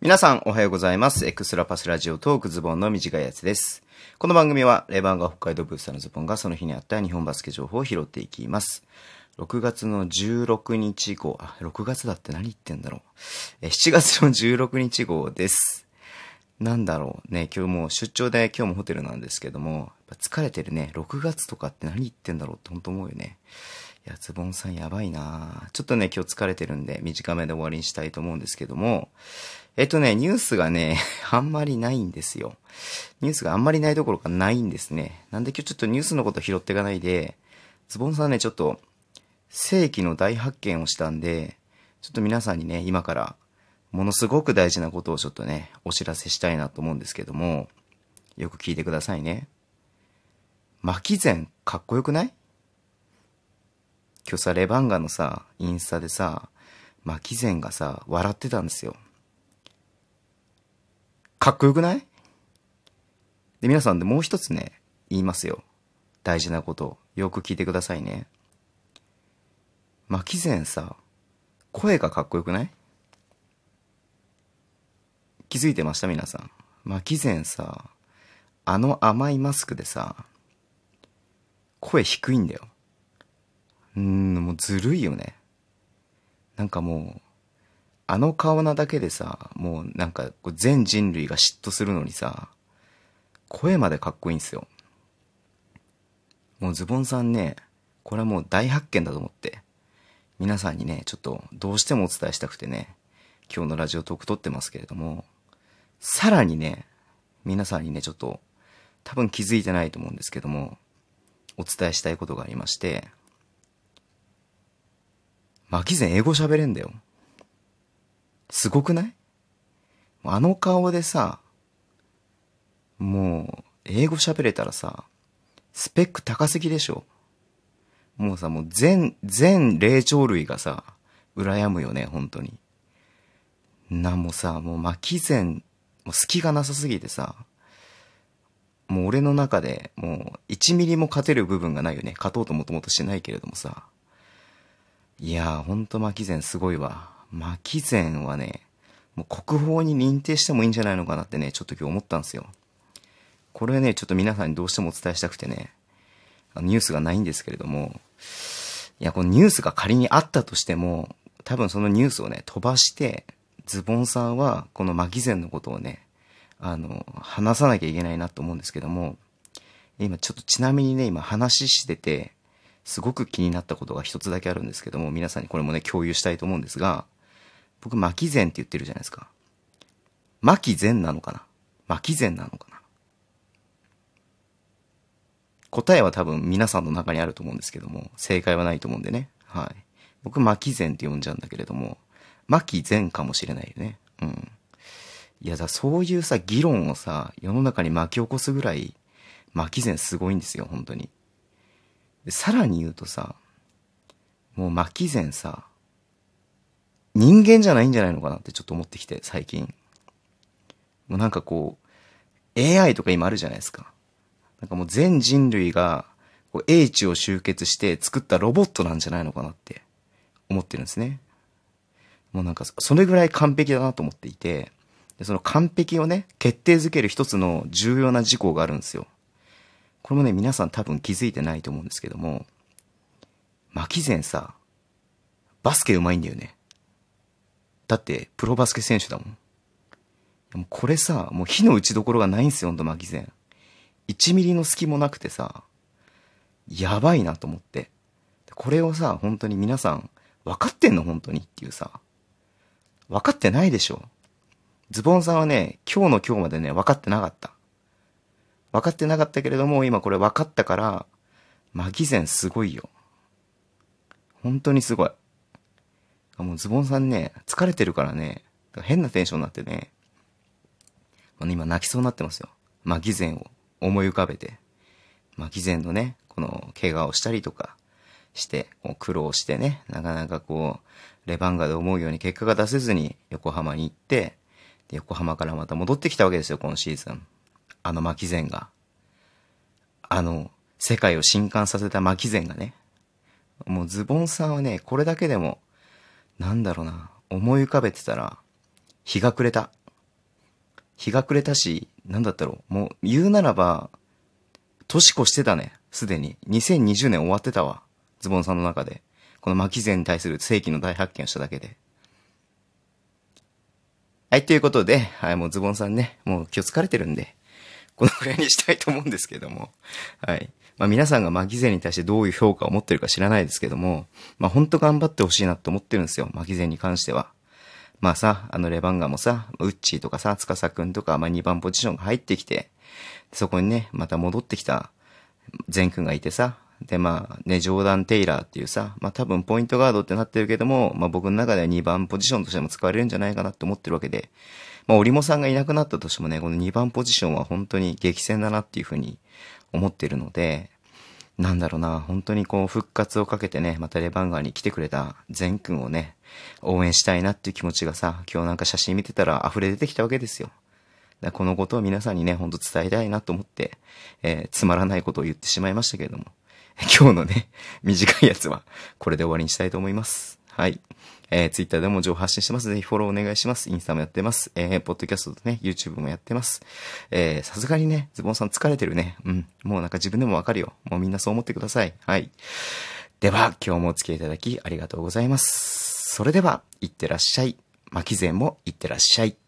皆さんおはようございます。エクストラパスラジオトークズボンの短いやつです。この番組はレバンガ北海道ブースターのズボンがその日にあった日本バスケ情報を拾っていきます。6月の16日号、6月だって何言ってんだろう。7月の16日号です。なんだろうね、今日も出張で今日もホテルなんですけども、やっぱ疲れてるね。6月とかって何言ってんだろうって本当思うよね。いや、ズボンさんやばいなちょっとね、今日疲れてるんで短めで終わりにしたいと思うんですけども、ニュースがね、あんまりないんですよ。ニュースがあんまりないどころかないんですね。なんで今日ちょっとニュースのこと拾っていかないで、ズボンさんね、ちょっと、世紀の大発見をしたんで、ちょっと皆さんにね、今から、ものすごく大事なことをちょっとね、お知らせしたいなと思うんですけども、よく聞いてくださいね。巻き膳、かっこよくない？今日さ、レバンガのさ、インスタでさ、巻き膳がさ、笑ってたんですよ。かっこよくない？で、皆さんでもう一つね、言いますよ。大事なことを。よく聞いてくださいね。巻き膳さ、声がかっこよくない？気づいてました皆さん。巻き膳さ、あの甘いマスクでさ、声低いんだよ。もうずるいよね。なんかもう、あの顔なだけでさ、もうなんか全人類が嫉妬するのにさ、声までかっこいいんですよ。もうズボンさんね、これはもう大発見だと思って、皆さんにね、ちょっとどうしてもお伝えしたくてね、今日のラジオトーク撮ってますけれども、さらにね、皆さんにね、ちょっと多分気づいてないと思うんですけども、お伝えしたいことがありまして、巻き膳英語喋れんだよ。すごくない？あの顔でさ、もう英語喋れたらさ、スペック高すぎでしょ。もうさ、もう全霊長類がさ、羨むよね、本当に。もうさ、もう巻き膳、もう隙がなさすぎてさ、もう俺の中でもう1ミリも勝てる部分がないよね。勝とうともともとしないけれどもさ。いやー、ほんと巻き膳すごいわ。巻き膳はね、もう国宝に認定してもいいんじゃないのかなってね、ちょっと今日思ったんですよ。これね、ちょっと皆さんにどうしてもお伝えしたくてね、ニュースがないんですけれども、いや、このニュースが仮にあったとしても、多分そのニュースをね、飛ばして、ズボンさんはこの巻き膳のことをね、話さなきゃいけないなと思うんですけども、今ちょっとちなみにね、今話してて、すごく気になったことが一つだけあるんですけども、皆さんにこれもね、共有したいと思うんですが、僕巻き膳って言ってるじゃないですか。巻き膳なのかな？巻き膳なのかな？答えは多分皆さんの中にあると思うんですけども、正解はないと思うんでね。はい。僕巻き膳って呼んじゃうんだけれども、巻き膳かもしれないよね。うん。いや、そういうさ、議論をさ、世の中に巻き起こすぐらい、巻き膳すごいんですよ、本当に。で、さらに言うとさ、もう巻き膳さ、人間じゃないんじゃないのかなってちょっと思ってきて、最近。もうなんかこう、AI とか今あるじゃないですか。なんかもう全人類が、英知を集結して作ったロボットなんじゃないのかなって思ってるんですね。もうなんかそれぐらい完璧だなと思っていて、でその完璧をね、決定づける一つの重要な事項があるんですよ。これもね、皆さん多分気づいてないと思うんですけども、巻き膳さ、バスケ上手いんだよね。だって、プロバスケ選手だもん。でもこれさ、もう火の打ちどころがないんですよ、ほんと巻き膳。1ミリの隙もなくてさ、やばいなと思って。これをさ、本当に皆さん、分かってんの本当にっていうさ、分かってないでしょ。ズボンさんはね、今日の今日までね、分かってなかった。分かってなかったけれども、今これ分かったから、巻き膳すごいよ。本当にすごい。もうズボンさんね、疲れてるからね、変なテンションになってね、今泣きそうになってますよ。巻き膳を思い浮かべて。巻き膳のね、この怪我をしたりとかして、苦労してね、なかなかレバンガで思うように結果が出せずに横浜に行って、で横浜からまた戻ってきたわけですよ、今シーズン。あの巻き膳が。世界を震撼させた巻き膳がね。もうズボンさんはね、これだけでも、なんだろうな、思い浮かべてたら、日が暮れた。 日が暮れたし、なんだったろう。もう、言うならば、年越してたね。すでに。2020年終わってたわ。ズボンさんの中で。この巻き前に対する世紀の大発見をしただけで。はい、ということで、はい、もうズボンさんね、もう今日疲れてるんで、このくらいにしたいと思うんですけども。はい。まあ皆さんが巻き前に対してどういう評価を持ってるか知らないですけども、まあほんと頑張ってほしいなと思ってるんですよ。巻き前に関しては。まあさ、レバンガもさ、ウッチーとかさ、司くんとか、まあ2番ポジションが入ってきて、そこにね、また戻ってきたゼン君がいてさ、でまあね、ジョーダン・テイラーっていうさ、まあ多分ポイントガードってなってるけども、まあ僕の中では2番ポジションとしても使われるんじゃないかなって思ってるわけで、まあオリモさんがいなくなったとしてもね、この2番ポジションは本当に激戦だなっていうふうに思ってるので、なんだろうな、本当にこう復活をかけてね、またレバンガーに来てくれたゼン君をね、応援したいなっていう気持ちがさ、今日なんか写真見てたら溢れ出てきたわけですよ。このことを皆さんにね、ほんと伝えたいなと思って、つまらないことを言ってしまいましたけれども、今日のね、短いやつは、これで終わりにしたいと思います。はい。ツイッターでも情報発信してます。ぜひフォローお願いします。インスタもやってます。ポッドキャストとね、YouTube もやってます。さすがにね、ズボンさん疲れてるね。うん。もうなんか自分でもわかるよ。もうみんなそう思ってください。はい。では、今日もお付き合いいただきありがとうございます。それでは、いってらっしゃい。巻き前もいってらっしゃい。